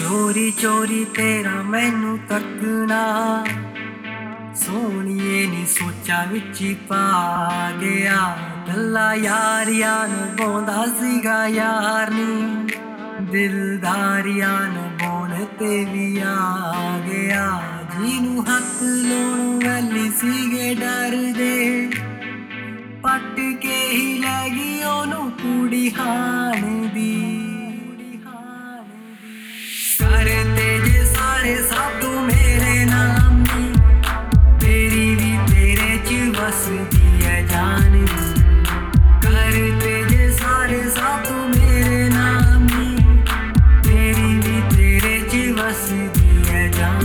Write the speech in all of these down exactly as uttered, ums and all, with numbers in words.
चोरी चोरी तेरा मैनू तकना सोहणीए नी सोचा विच पा गया गल्ला यारियां निभाउंदा सीगा यार नी दिलदारियां निभाउण ते भी आ गया जिनू हथ लाउण वैली सीगे डरदे पट के ही लै गई ओनू कुड़ी हाण दी करते जे सारे साधु मेरे नाम दी तेरी भी तेरे च वसदी है जान करते जे सारे साधु मेरे नाम दी तेरी भी तेरे च वसदी है जान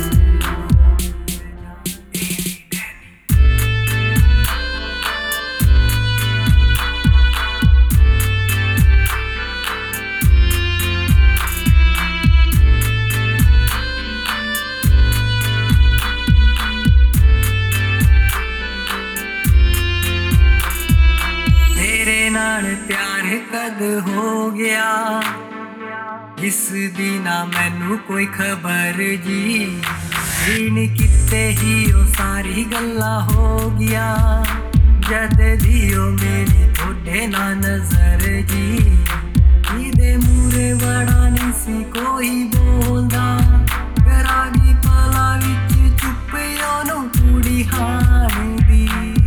प्यार कद हो गया इस दी ना मैनू कोई खबर जी इन किते ही ओ सारी गल्ला हो गया जद दी ओ मेरी थोड़े ना नजर जी इदे मूरे बड़ा नहीं सी कोई बोलदा करागी पला विच चुप ओनू कुड़ी हाण दी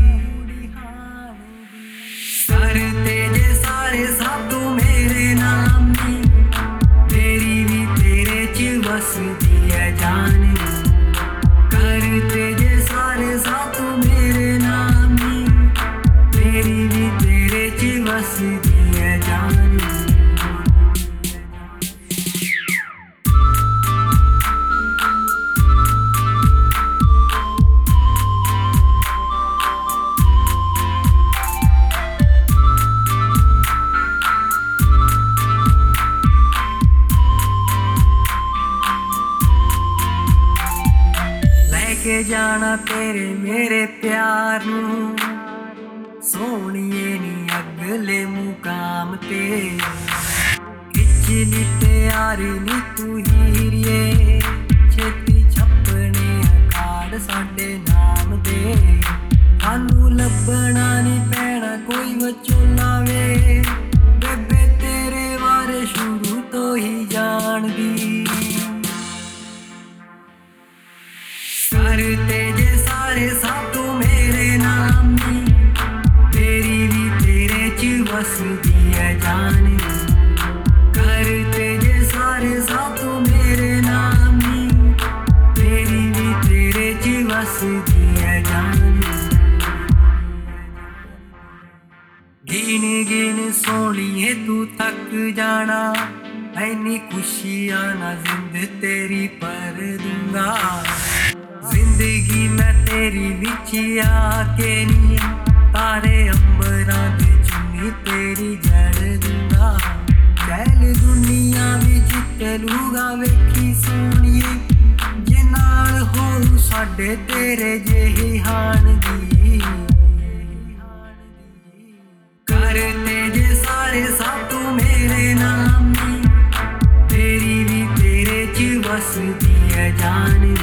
करते जे सारे साधु मेरे नाम दी तेरी भी तेरे च वसदी है जान करते जे सारे साधु मेरे नाम दी तेरी भी तेरे च वसदी है जान के जाना तेरे मेरे प्यार नू सोहणीए नी अगले मुकाम ते खिच ली तैयारी नी तू हीरिए छेती छपने कार्ड साडे नाम दे सानू लभना नी पैना कोई वचोला वे बेबे तेरे बारे शुरू तो ही जानदी करते जे सारे साधु मेरे नाम दी तेरी भी तेरे च वसदी है जान करते जे सारे साधु मेरे नाम दी तेरी भी तेरे च वसदी है जान गिन गिन सोहणीए तू थक जाना ऐनी खुशियां ना जिंद तेरी पर दूंगा जिंदगी मैं तेरी विच आके नी तारे अंबरां दे चुन्नी तेरी जड़ दूंगा चैल दुनिया विच चलूगा वेखी सोहणीए जे नाल होऊ साडे तेरे जेही हाण दी करते जे सारे साधु मेरे नाम दी तेरी भी तेरे च वसदी है जान